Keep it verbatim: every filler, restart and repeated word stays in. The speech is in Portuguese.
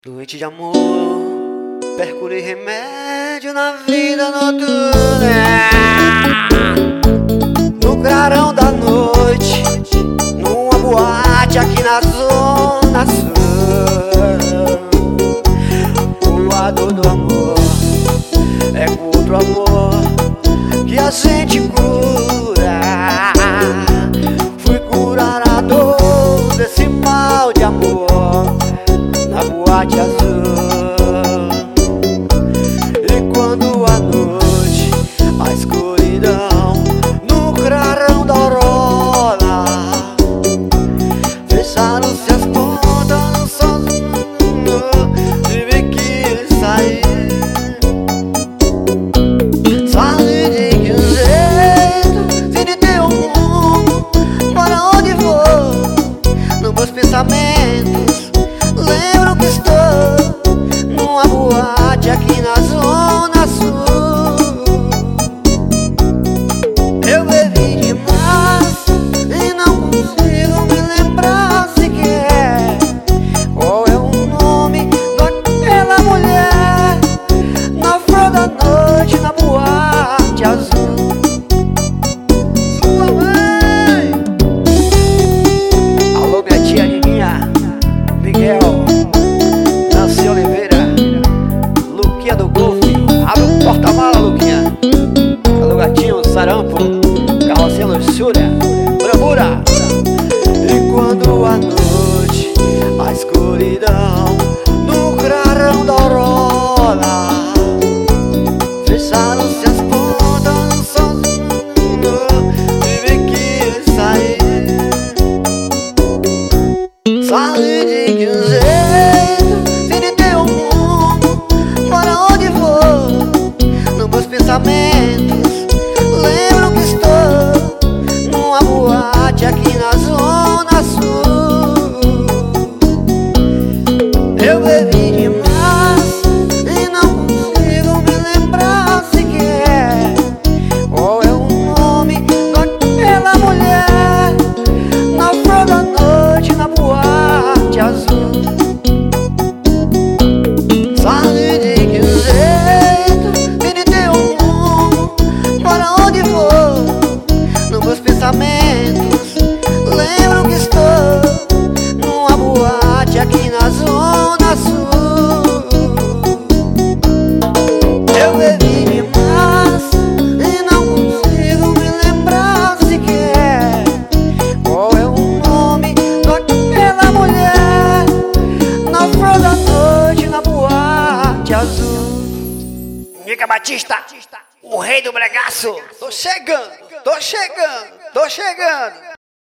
Doente de amor, procurei remédio na vida noturna. No clarão da noite, numa boate aqui na zona sul. O lado do amor é com outro amor que a gente cura. Fui curar a dor desse mal de amor na boate azul. E quando à noite a escuridão no clarão da aurora fecharam-se as portas sozinho, tive que sair. Saí de que jeito, sem de ter um rumo, para onde vou, nos meus pensamentos. Lembro que estou numa boate aqui na zona sul. Eu bebi demais e não consigo me lembrar sequer qual é o nome daquela mulher na flor da noite, na boate azul. Sua mãe! Alô, minha tia Lininha, Miguel, Nancy Oliveira, Luquinha do Golfe, abre o porta-mala, Luquinha. Alô, gatinho, sarampo, carrocinha luxúria, bravura. E quando à noite a escuridão no clarão da aurora fecharam-se as portas sozinho, tive que sair. Saí de que jeito, sem de ter um rumo, para onde vou, nos meus pensamentos. Lembro que estou numa boate aqui na zona sul. Eu bebi demais e não consigo me lembrar sequer qual é o nome daquela mulher na flor da noite, na boate azul. Saí de que jeito, sem de ter um rumo, para onde vou, nos meus pensamentos. Lembro que estou numa boate aqui na zona sul. Eu bebi demais e não consigo me lembrar sequer qual é o nome daquela mulher na flor da noite, na boate azul. Mica Batista, o rei do bregaço. Tô chegando, tô chegando, tô chegando.